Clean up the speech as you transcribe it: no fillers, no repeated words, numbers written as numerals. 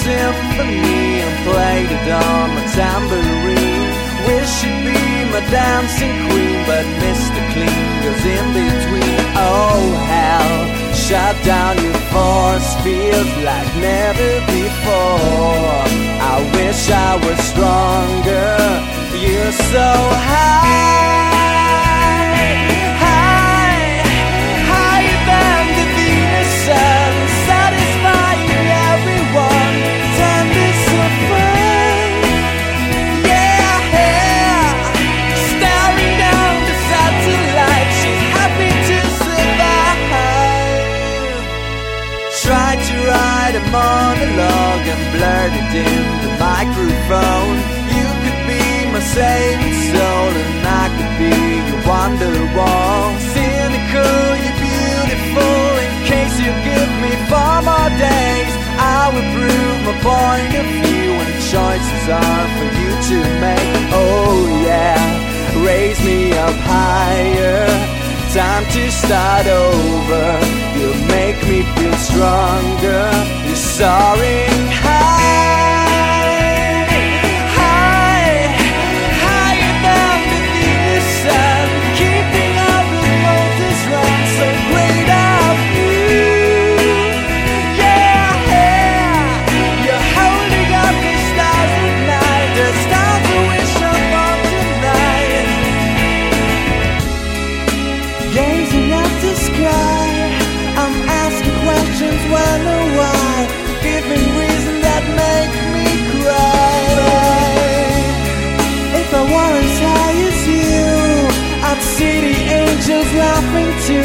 symphony and played it on my tambourine. Wish she'd be my dancing queen, but Mr. Clean goes in between. Oh hell, shut down your force field like never before. I wish I was stronger, you're so high. Tried to write a monologue and blurt it in the microphone. You could be my saving soul and I could be your wonderwall. Cynical, you're beautiful. In case you give me 4 more days, I will prove my point of view, and choices are for you to make. Oh yeah, raise me up higher, time to start over. You make me feel stronger. You're soaring high, high, higher than the sun, keeping up with Moses run. So great of you, yeah, yeah. You're holding up the stars at night, the stars I wish upon tonight. Gazing at the sky, I'm asking questions, wonder why, giving reasons that make me cry. If I were as high as you, I'd see the angels laughing too.